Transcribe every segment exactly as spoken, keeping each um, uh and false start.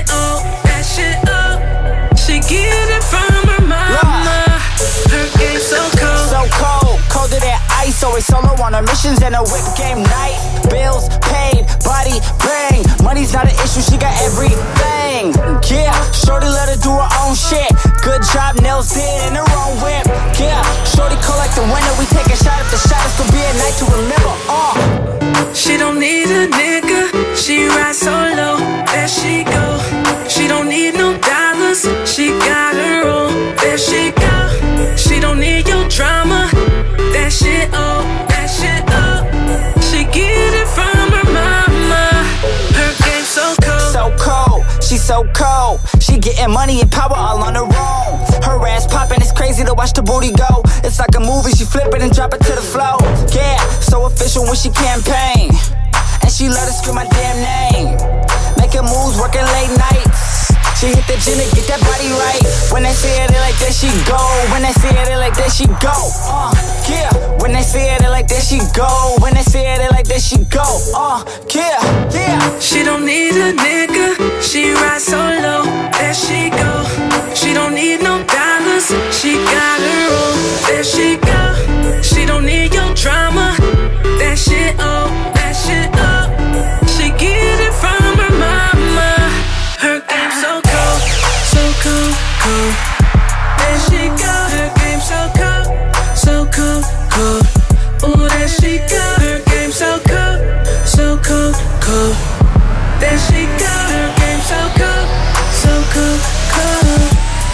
shit, oh, that shit, oh. She get it from her mama. Her game so cold, so cold, colder than ice. Always solo on her missions and a whip game night. Bills paid, body bang. Money's not an issue, she got everything. Yeah, shorty let her do her own shit. Good job, nails did in her own whip. Yeah, shorty cold like the winter. We take a shot if the shot is gonna be a night to remember. Uh. She don't need a nigga, she rides solo, there she go. She don't need no dollars, she got her own, there she go. She don't need your drama, that shit, oh, that shit, oh. She get it from her mama, her game so cold. So cold, she so cold. She getting money and power all on her own. Her ass popping, it's crazy to watch the booty go. It's like a movie, she flip it and drop it to the floor. Yeah, so official when she campaign. And she let her scream my damn name. Making moves, working late nights. She hit the gym to get that body right. When they say it, they like that she go. When they say it, they like that she go. Uh, yeah. When they say it, they like that she go. When they say it, they like that she go. Uh, yeah, yeah. She don't need a nigga, she rides solo, there she go. She don't need no dollars, she got her own, there she go. She don't need your drama, that shit, oh, that shit, oh. She get it from her mama, her game so cold, so cold, cold. There she go, her game so cold, so cold, cold. Ooh, there she go, her game so cold, so cold, cold. There she go, her game so cold, so cold, cold.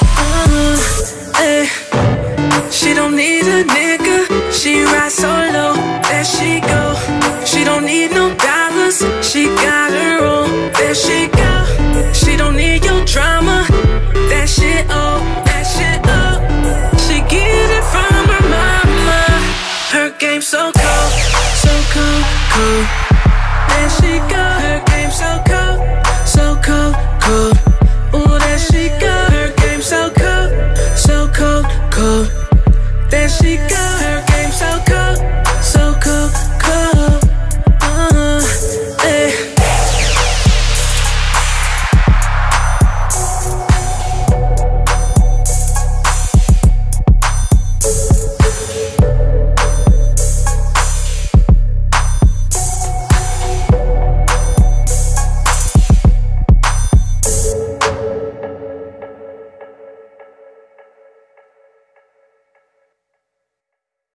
Uh, eh. She don't need a nigga, she rides solo, there she go. She don't need no dollars, she got her own, there she go. She don't need your drama, that shit, oh, that shit, oh. She get it from her mama, her game so cold, so cold, cold.